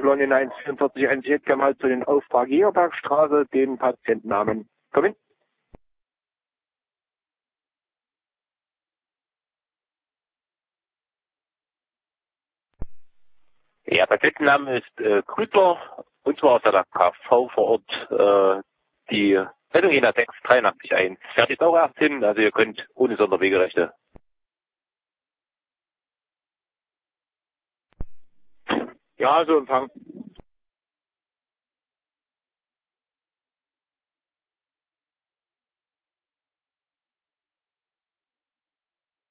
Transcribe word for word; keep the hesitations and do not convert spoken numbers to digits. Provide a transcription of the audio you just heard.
Y eins vier vier eins, ich hätte gerne mal zu den Auftrag Jägerbergstraße den Patientennamen. Komm hin. Ja, Patientenname ist äh, Krütler, und zwar aus der K V vor Ort. Äh, die Meldung E N A sechs drei acht eins. Fertig auch erst hin, also ihr könnt ohne Sonderwegerechte. Ja, also Empfang.